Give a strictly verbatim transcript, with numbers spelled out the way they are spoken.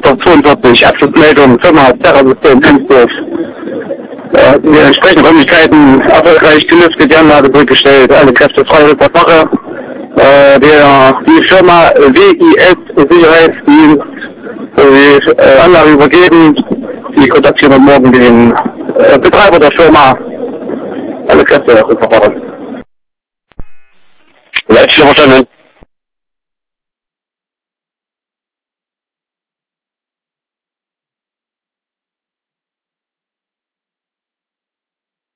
hundertzweiundvierzig Abschlussmeldung Firma Terrasystem Hemsdorf. Äh, die entsprechenden Räumlichkeiten erfolgreich gelüftet, die Anlage zurückgestellt, alle Kräfte frei Rückwärtsmache. Äh, der, die Firma W I S Sicherheitsdienst die äh, Anlage übergeben. Die kontaktieren morgen den äh, Betreiber der Firma. Alle Kräfte rückwärtsmache. Letzte verstanden.